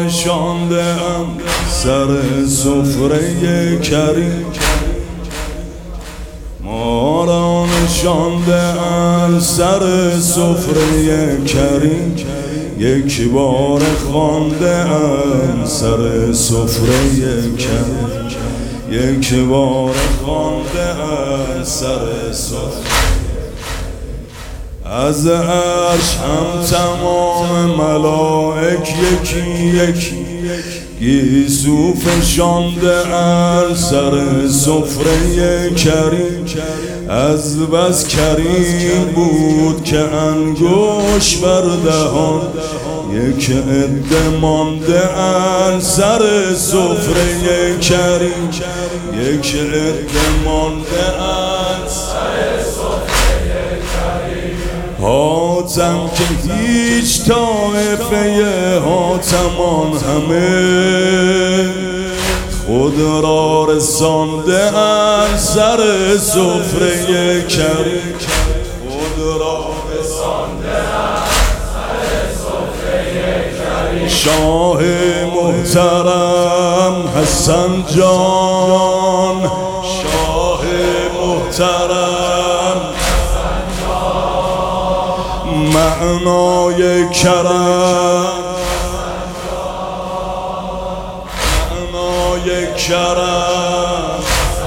نشانده ام سر سفره کریم، ما را نشانده ام سر سفره کریم. یک بار خوانده ام سر سفره کریم، یک بار خوانده ام سر سفره. از عرش هم تمام ملائک یکی یکی گیسو فشانده ام سر سفره کریم. از بس کریم بود که انگوش بر دهان، یک عده مانده ام سر سفره کریم، یک عده مانده ام سر سفره کریم. حاتم که هیچ طایفه حاتمان همه خود را رسانده ام سر سفره کریم، خود را رسانده ام سر سفره کریم. شاه محترم حسن جان، شاه محترم حسن جان، معنای کرم کرم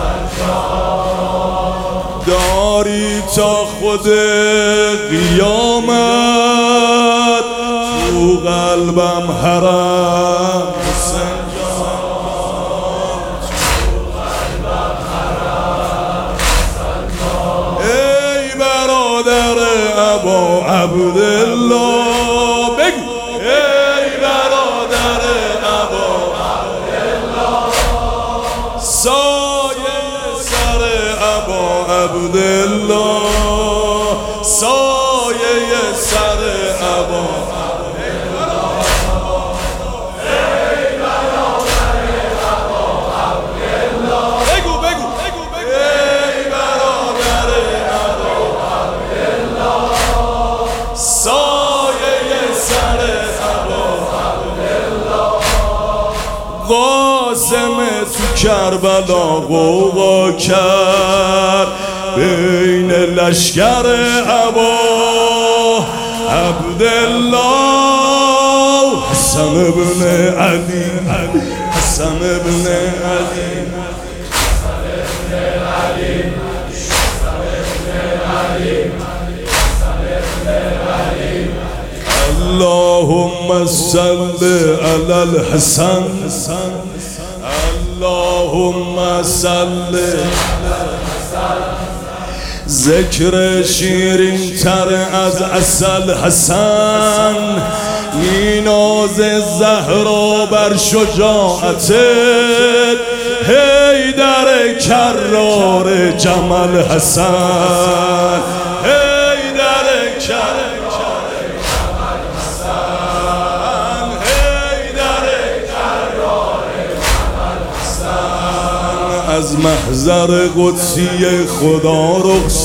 داری تا خود قیامت، تو قلبم حرم حسن جان، تو قلبم حرم حسن جان. ای برادر ابا عبدالله بگو، ای برادر ابا سایه سر ابا عبدالله، سایه سر ابا عبدالله. ای برادر ابا عبدالله بگو بگو بگو بگو. ای برادر ابا عبدالله، سایه سر ابا عبدالله. قاسم تو کربلا غوغا کرد بین لشکر ابا عبدالله. حسن ابن علی، حسن ابن علی، حسن ابن علی، حسن ابن علی، حسن ابن علی. اللهم صل علی الحسن، اللهم صل ذکر شیرین تر از عسل حسن، میناز زهرا بر شجاعتت، حیدر کرار جمل حسن، حیدر کرار از محضر قدسی خدا رخصت،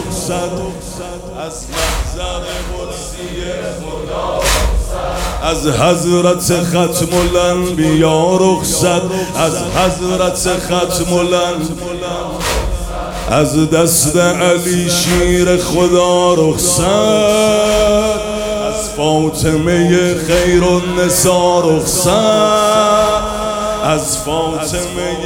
از محضر قدسی خدا رخصت، از حضرت ختم الانبیا رخصت، از حضرت ختم الانبیا، از دست علی شیر خدا رخصت، از فاطمه خیر النساء رخصت، از فاطمه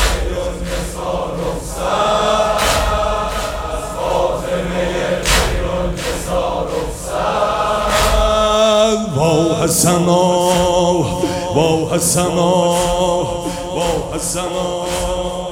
با حسنا، با حسنا، با حسنا.